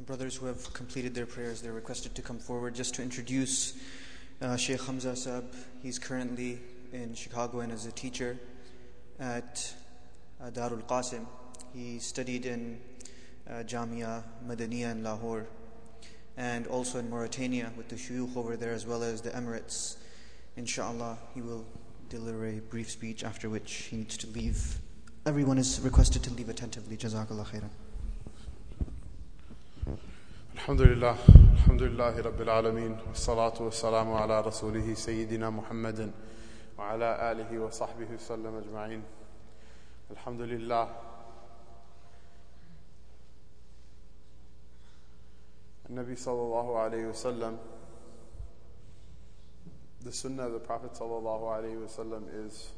brothers who have completed their prayers, they're requested to come forward just to introduce Sheikh Hamza Saab. He's currently in Chicago and is a teacher at Darul Qasim. He studied in Jamia Madaniya in Lahore and also in Mauritania with the shuyukh over there as well as the Emirates. Inshallah, he will deliver a brief speech after which he needs to leave. Everyone is requested to leave attentively. Jazakallah khairan. Alhamdulillah, alhamdulillahi rabbil alameen, wassalatu wassalamu ala rasulihi sayyidina Muhammadin wa ala alihi wa sahbihi sallam ajma'in. Alhamdulillah. Nabi sallallahu alayhi wasallam, the sunnah of the Prophet sallallahu alayhi wasallam is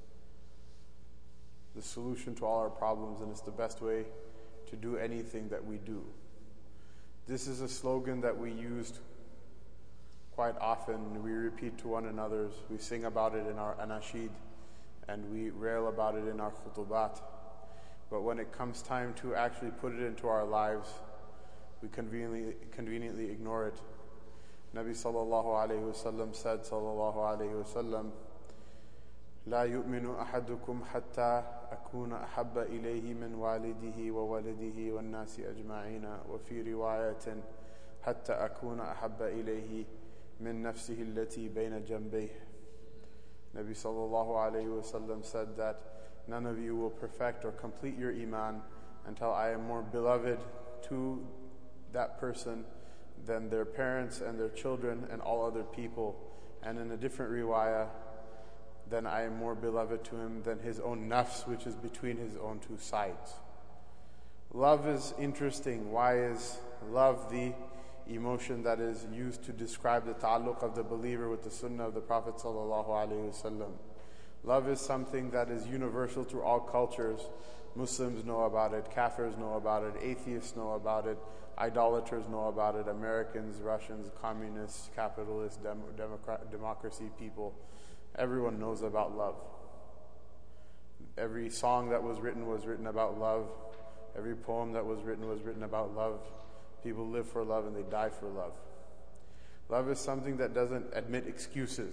the solution to all our problems, and it's the best way to do anything that we do. This is a slogan that we used quite often. We repeat to one another. We sing about it in our anashid, and we rail about it in our khutubat. But when it comes time to actually put it into our lives, we conveniently ignore it. Nabi sallallahu alayhi wasallam said, sallallahu alayhi wasallam, لا يؤمن أحدكم حتى أكون أحب إليه من والده وولده والناس أجمعين وفي رواية حتى أكون أحب إليه من نفسه التي بين جنبيه. Nabi sallallahu alayhi wasallam said that none of you will perfect or complete your iman until I am more beloved to that person than their parents and their children and all other people. And in a different riwayah, then I am more beloved to him than his own nafs, which is between his own two sides. Love is interesting. Why is love the emotion that is used to describe the ta'alluq of the believer with the sunnah of the Prophet sallallahu alaihi wasallam? Love is something that is universal to all cultures. Muslims know about it, Kafirs know about it, atheists know about it, idolaters know about it, Americans, Russians, communists, capitalists, democracy people. Everyone knows about love. Every song that was written about love. Every poem that was written about love. People live for love and they die for love. Love is something that doesn't admit excuses.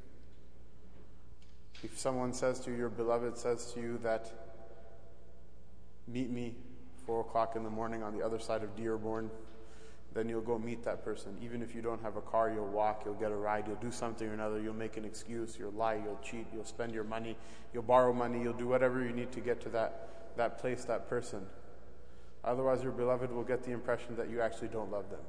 If someone says to you, your beloved says to you that, meet me 4 o'clock in the morning on the other side of Dearborn, then you'll go meet that person. Even if you don't have a car, you'll walk, you'll get a ride, you'll do something or another, you'll make an excuse, you'll lie, you'll cheat, you'll spend your money, you'll borrow money, you'll do whatever you need to get to that place, that person. Otherwise, your beloved will get the impression that you actually don't love them.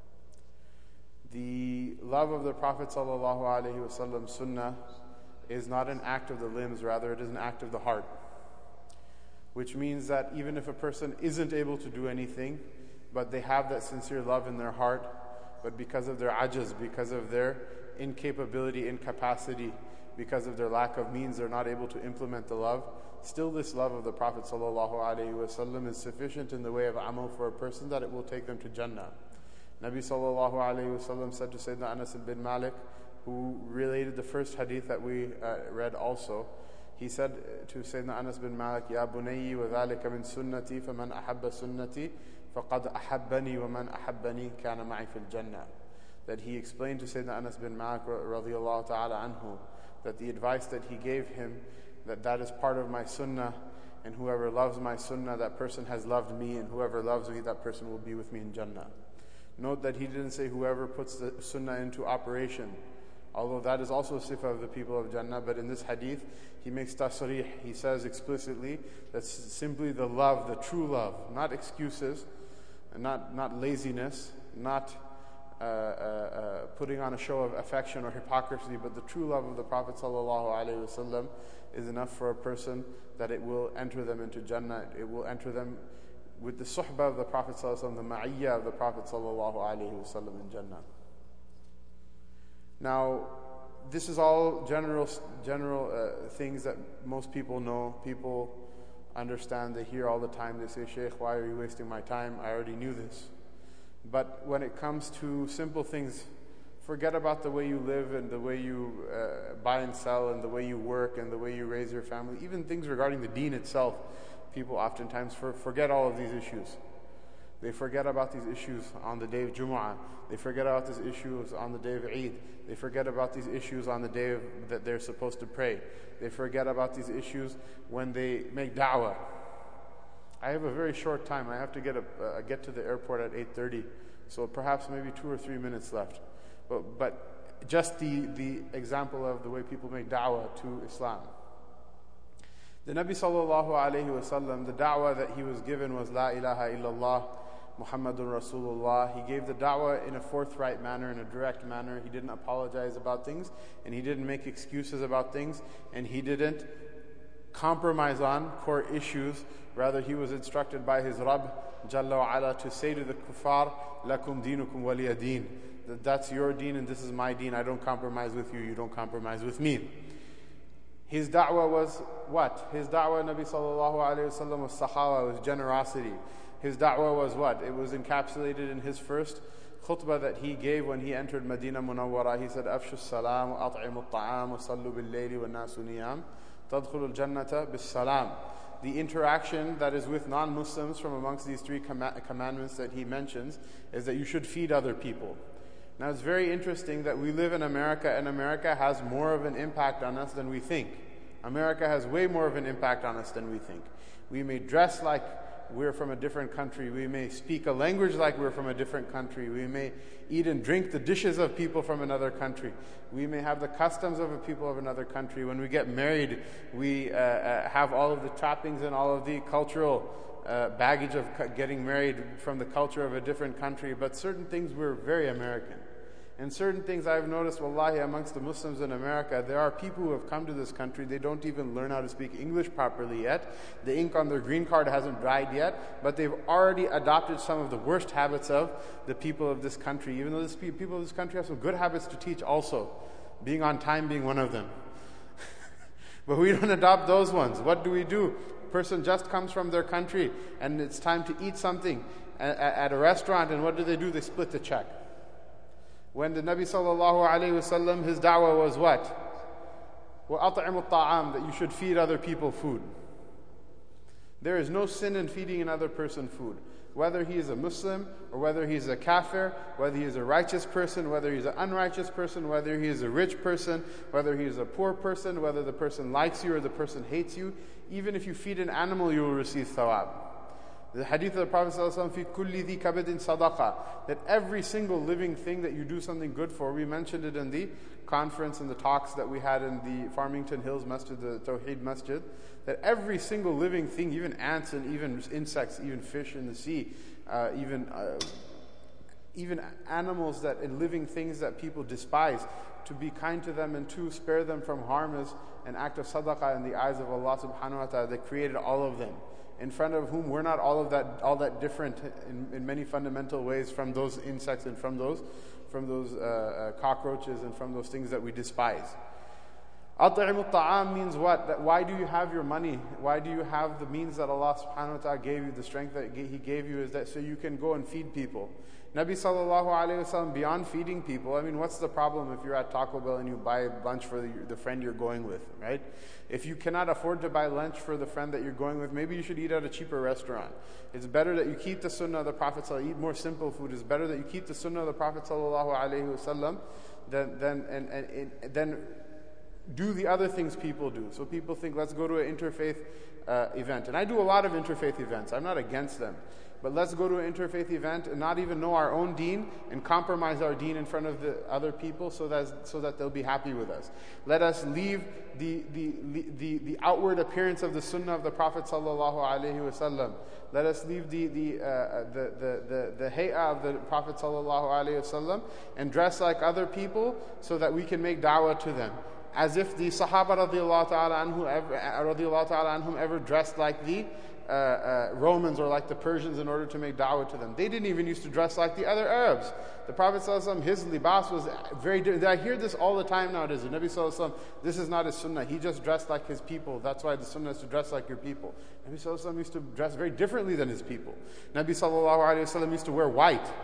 The love of the Prophet ﷺ sunnah is not an act of the limbs, rather it is an act of the heart. Which means that even if a person isn't able to do anything, but they have that sincere love in their heart, but because of their ajaz, because of their incapability, incapacity, because of their lack of means, they're not able to implement the love, still this love of the Prophet ﷺ is sufficient in the way of amal for a person that it will take them to Jannah. Nabi ﷺ said to Sayyidina Anas bin Malik, who related the first hadith that we read also, he said to Sayyidina Anas bin Malik, Ya bunayyi wa dhalika min sunnati, faman ahabba sunnati, faqad ahabbani wa man ahabbani kana ma'i fil jannah. That he explained to Sayyidina Anas bin Malik radiyallahu ta'ala anhu, that the advice that he gave him, that is part of my sunnah, and whoever loves my sunnah, that person has loved me, and whoever loves me, that person will be with me in Jannah. Note that he didn't say whoever puts the sunnah into operation, although that is also a sifa of the people of Jannah. But in this hadith, he makes tasrih, he says explicitly, that's simply the love, the true love, not excuses, and not laziness, not putting on a show of affection or hypocrisy, but the true love of the Prophet ﷺ is enough for a person that it will enter them into Jannah. It will enter them with the suhbah of the Prophet ﷺ, the ma'iyyah of the Prophet ﷺ in Jannah. Now, this is all general things that most people know. People understand, they hear all the time. They say, Shaykh, why are you wasting my time? I already knew this. But when it comes to simple things, forget about the way you live and the way you buy and sell and the way you work and the way you raise your family. Even things regarding the deen itself, people oftentimes forget all of these issues. They forget about these issues on the day of Jumu'ah. They forget about these issues on the day of Eid. They forget about these issues on the day that they're supposed to pray. They forget about these issues when they make da'wah. I have a very short time. I have to get to the airport at 8:30, so perhaps maybe 2 or 3 minutes left. But just the example of the way people make da'wah to Islam. The Nabi sallallahu alayhi wasallam, the da'wah that he was given was La ilaha illallah Muhammadun Rasulullah. He gave the da'wah in a forthright manner, in a direct manner. He didn't apologize about things, and he didn't make excuses about things, and he didn't compromise on core issues. Rather, he was instructed by his Rabb Jalla wa Ala to say to the kuffar, Lakum dinukum waliya deen. That's your deen and this is my deen. I don't compromise with you, you don't compromise with me. His da'wah was what? His da'wah, Nabi sallallahu alayhi wa sallam, was sahawa, was generosity. His da'wah was what? It was encapsulated in his first khutbah that he gave when he entered Medina Munawwara. He said, Afshu salam wa at'imu ta'am wa sallu bil layli wa nasu niyam tadkhulu al-jannata bis salam. The interaction that is with non-Muslims from amongst these three commandments that he mentions is that you should feed other people. Now it's very interesting that we live in America, and America has more of an impact on us than we think. America has way more of an impact on us than we think. We may dress like we're from a different country. We may speak a language like we're from a different country. We may eat and drink the dishes of people from another country. We may have the customs of a people of another country. When we get married, we have all of the trappings and all of the cultural baggage of getting married from the culture of a different country. But certain things we're very American. And certain things I've noticed, wallahi, amongst the Muslims in America, there are people who have come to this country, they don't even learn how to speak English properly yet. The ink on their green card hasn't dried yet, but they've already adopted some of the worst habits of the people of this country, even though the people of this country have some good habits to teach also, being on time being one of them. But we don't adopt those ones. What do? A person just comes from their country, and it's time to eat something at a restaurant, and what do? They split the check. When the Nabi sallallahu alayhi wasallam, his da'wah was what? وَأَطْعِمُ الطَّعَامِ, that you should feed other people food. There is no sin in feeding another person food. Whether he is a Muslim, or whether he is a kafir, whether he is a righteous person, whether he is an unrighteous person, whether he is a rich person, whether he is a poor person, whether the person likes you or the person hates you, even if you feed an animal, you will receive thawab. The hadith of the Prophet ﷺ, fi kulli dhi kabadin sadaqa, that every single living thing that you do something good for, we mentioned it in the conference and the talks that we had in the Farmington Hills Masjid, the Tawheed Masjid, that every single living thing, even ants and even insects, even fish in the sea, even animals and living things that people despise, to be kind to them and to spare them from harm is an act of sadaqah in the eyes of Allah subhanahu wa ta'ala that created all of them, in front of whom we're not all that different in many fundamental ways from those insects and from those cockroaches and from those things that we despise. At'imu ta'am means what? That why do you have your money? Why do you have the means that Allah subhanahu wa ta'ala gave you, the strength that He gave you, is that so you can go and feed people. Nabi sallallahu alayhi wa sallam, beyond feeding people, I mean, what's the problem if you're at Taco Bell and you buy lunch for the friend you're going with, right? If you cannot afford to buy lunch for the friend that you're going with, maybe you should eat at a cheaper restaurant. It's better that you keep the sunnah of the Prophet sallallahu, eat more simple food. It's better that you keep the sunnah of the Prophet sallallahu alayhi wa sallam than do the other things people do. So people think, let's go to an interfaith event. And I do a lot of interfaith events. I'm not against them. But let's go to an interfaith event and not even know our own deen and compromise our deen in front of the other people so that they'll be happy with us. Let us leave the outward appearance of the sunnah of the Prophet sallallahu alaihi wasallam. Let us leave the hay'ah of the Prophet sallallahu alaihi wasallam and dress like other people so that we can make da'wah to them. As if the Sahaba radiallahu ta'ala anhum ever dressed like the Romans or like the Persians in order to make da'wah to them. They didn't even used to dress like the other Arabs. The Prophet ﷺ, his libas was very different. I hear this all the time nowadays. The Nabi ﷺ, this is not his sunnah. He just dressed like his people. That's why the sunnah is to dress like your people. Nabi ﷺ used to dress very differently than his people. Nabi ﷺ used to wear white.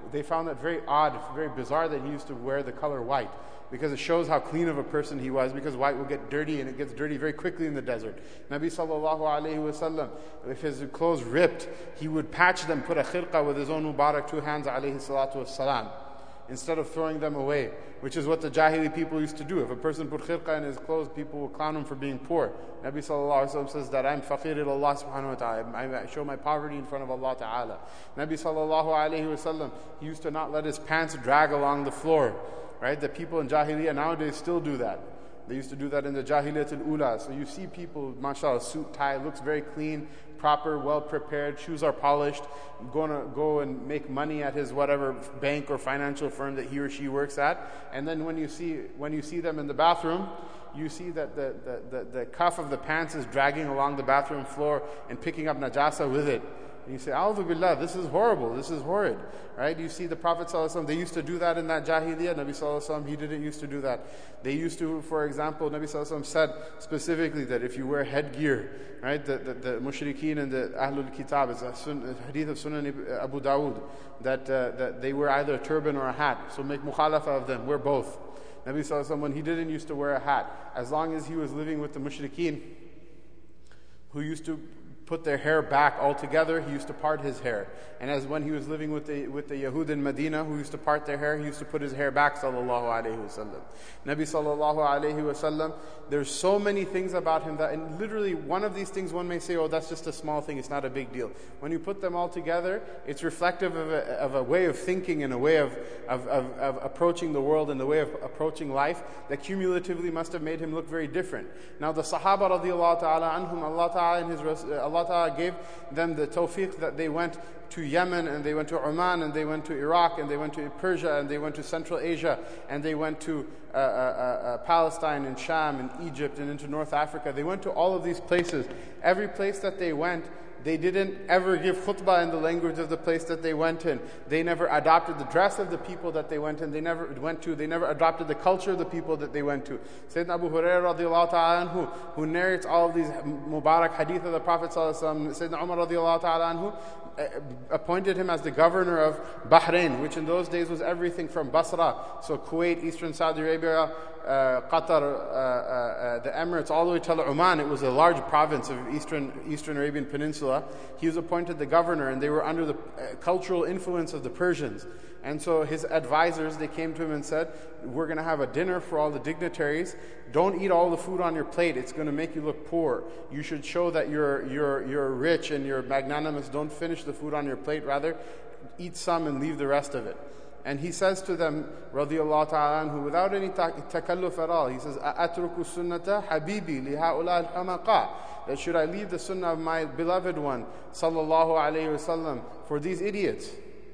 they found that very odd, very bizarre that he used to wear the color white, because it shows how clean of a person he was, because white will get dirty, and it gets dirty very quickly in the desert. Nabi sallallahu alayhi wasallam, if his clothes ripped, he would patch them, put a khirqa with his own mubarak 2 hands alayhi salatu wassalam, instead of throwing them away, which is what the Jahili people used to do. If a person put khirqa in his clothes, people will clown him for being poor. Nabi sallallahu alayhi wa sallam says that I'm faqir ila Allah subhanahu wa ta'ala. I show my poverty in front of Allah ta'ala. Nabi sallallahu alayhi wa sallam, he used to not let his pants drag along the floor. Right? The people in Jahiliyyah nowadays still do that. They used to do that in the Jahiliyyat al-Ula. So you see people, mashallah, suit, tie, looks very clean, proper, well prepared, shoes are polished, gonna go and make money at his whatever bank or financial firm that he or she works at. And then when you see them in the bathroom, you see that the cuff of the pants is dragging along the bathroom floor and picking up najasa with it. And you say, A'udhu Billah, this is horrible, this is horrid. Right? You see the Prophet ﷺ, they used to do that in that Jahiliyyah. Nabi ﷺ, he didn't used to do that. They used to, for example, Nabi ﷺ said specifically that if you wear headgear, right, the mushrikeen and the Ahlul Kitab, it's a hadith of Sunan Abu Dawud, that they wear either a turban or a hat. So make mukhalafa of them, wear both. Nabi ﷺ, when he didn't used to wear a hat, as long as he was living with the mushrikeen, who used to put their hair back altogether, he used to part his hair. And as when he was living with the Yahud in Medina, who used to part their hair, he used to put his hair back, sallallahu alayhi wasallam. Nabi sallallahu alayhi wasallam, there's so many things about him that, and literally one of these things one may say, oh, that's just a small thing, it's not a big deal. When you put them all together, it's reflective of a way of thinking and a way of approaching the world and the way of approaching life that cumulatively must have made him look very different. Now the Sahaba radiallahu ta'ala anhum, Allah ta'ala gave them the tawfiq that they went to Yemen, and they went to Oman, and they went to Iraq, and they went to Persia, and they went to Central Asia, and they went to Palestine and Sham and Egypt and into North Africa. They went to all of these places. Every place that they went, they didn't ever give khutbah in the language of the place that they went in. They never adopted the dress of the people that they went in. They never adopted the culture of the people that they went to. Sayyidina Abu Hurairah radiallahu ta'ala anhu, who narrates all of these Mubarak hadith of the Prophet sallallahu alaihi wasallam, Sayyidina Umar radiallahu ta'ala anhu, appointed him as the governor of Bahrain, which in those days was everything from Basra, so Kuwait, Eastern Saudi Arabia, Qatar, the Emirates, all the way to Oman. It was a large province of Eastern Arabian Peninsula. He was appointed the governor, and they were under the cultural influence of the Persians. And so his advisors, they came to him and said, we're going to have a dinner for all the dignitaries. Don't eat all the food on your plate. It's going to make you look poor. You should show that you're rich and you're magnanimous. Don't finish the food on your plate. Rather, eat some and leave the rest of it. And he says to them, radiyallahu ta'ala anhu, without any takalluf at all, he says, أَأَتْرُكُ السُنَّةَ حَبِيبِي لِهَؤُلَاءِ الْحَمَقَى, that should I leave the sunnah of my beloved one, sallallahu alayhi wasallam, for these idiots?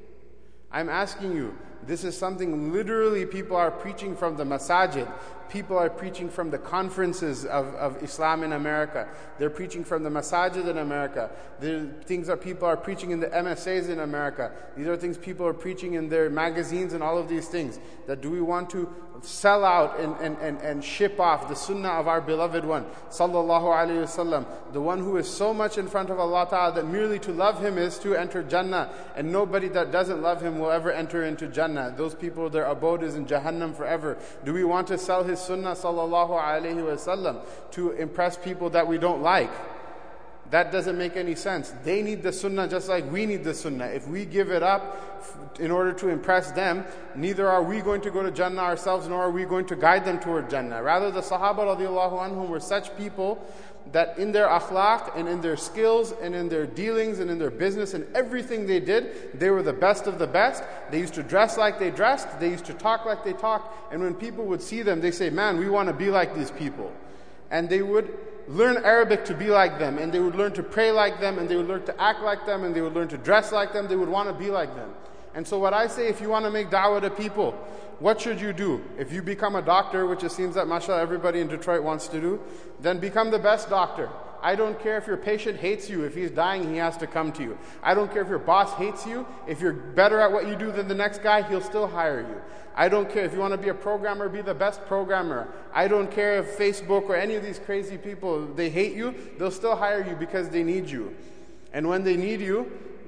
I'm asking you, this is something literally people are preaching from the masajid. People are preaching from the conferences of Islam in America. They're preaching from the masajid in America. There are things that people are preaching in the MSAs in America. These are things people are preaching in their magazines and all of these things. That do we want to sell out and ship off the sunnah of our beloved one, sallallahu alayhi wasallam, the one who is so much in front of Allah Ta'ala that merely to love him is to enter Jannah, and nobody that doesn't love him will ever enter into Jannah. Those people, their abode is in Jahannam forever. Do we want to sell his sunnah, sallallahu alayhi wasallam, to impress people that we don't like? That doesn't make any sense. They need the sunnah just like we need the sunnah. If we give it up in order to impress them, neither are we going to go to Jannah ourselves, nor are we going to guide them toward Jannah. Rather, the Sahaba radiallahu anhum were such people that in their akhlaq and in their skills and in their dealings and in their business and everything they did, they were the best of the best. They used to dress like they dressed. They used to talk like they talked. And when people would see them, they say, man, we want to be like these people. And they would learn Arabic to be like them, and they would learn to pray like them, and they would learn to act like them, and they would learn to dress like them. They would want to be like them. And so what I say, if you want to make da'wah to people, what should you do? If you become a doctor, which it seems that mashallah everybody in Detroit wants to do, then become the best doctor. I don't care if your patient hates you. If he's dying, he has to come to you. I don't care if your boss hates you. If you're better at what you do than the next guy, he'll still hire you. I don't care if you want to be a programmer, be the best programmer. I don't care if Facebook or any of these crazy people, they hate you, they'll still hire you because they need you. And when they need you,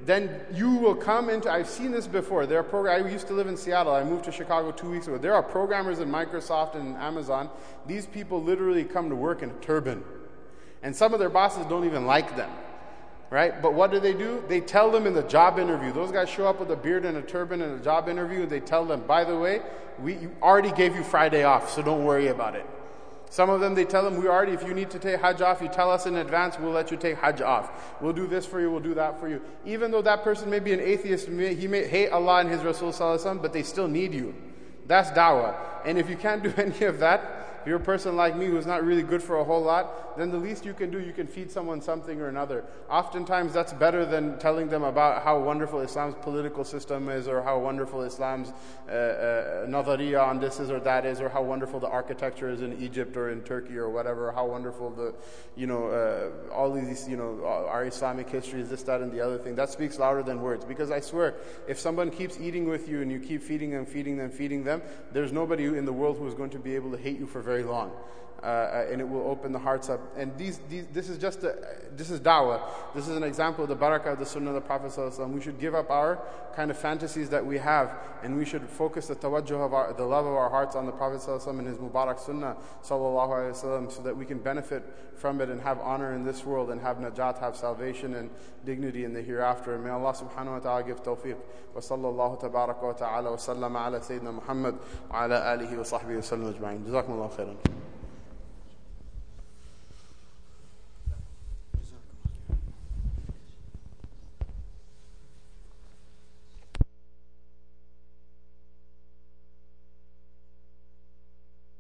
then you will come into, I've seen this before. There are I used to live in Seattle. I moved to Chicago 2 weeks ago. There are programmers in Microsoft and Amazon. These people literally come to work in a turban. And some of their bosses don't even like them. Right? But what do? They tell them in the job interview. Those guys show up with a beard and a turban in a job interview. They tell them, by the way, we already gave you Friday off, so don't worry about it. Some of them, they tell them, if you need to take Hajj off, you tell us in advance, we'll let you take Hajj off. We'll do this for you, we'll do that for you. Even though that person may be an atheist, he may hate Allah and His Rasul Sallallahu Alaihi Wasallam, but they still need you. That's da'wah. And if you can't do any of that, if you're a person like me who's not really good for a whole lot, then the least you can do, you can feed someone something or another. Oftentimes that's better than telling them about how wonderful Islam's political system is, or how wonderful Islam's nadariya on this is or that is, or how wonderful the architecture is in Egypt or in Turkey or whatever, how wonderful all these, our Islamic history is, this, that, and the other thing. That speaks louder than words. Because I swear, if someone keeps eating with you and you keep feeding them, there's nobody in the world who is going to be able to hate you for very long. And it will open the hearts up. And this is da'wah. This is an example of the barakah of the sunnah of the Prophet ﷺ. We should give up our kind of fantasies that we have, and we should focus the tawajjuh of the love of our hearts on the Prophet ﷺ and his Mubarak sunnah sallallahu alaihi wasallam, so that we can benefit from it and have honor in this world and have najat, have salvation and dignity in the hereafter. And may Allah subhanahu wa ta'ala give tawfiq. Wa sallallahu tabaraka wa ta'ala wa sallama ala Sayyidina Muhammad wa ala alihi wa sahbihi wa sallam ajma'in. Jazakumullahu khairan.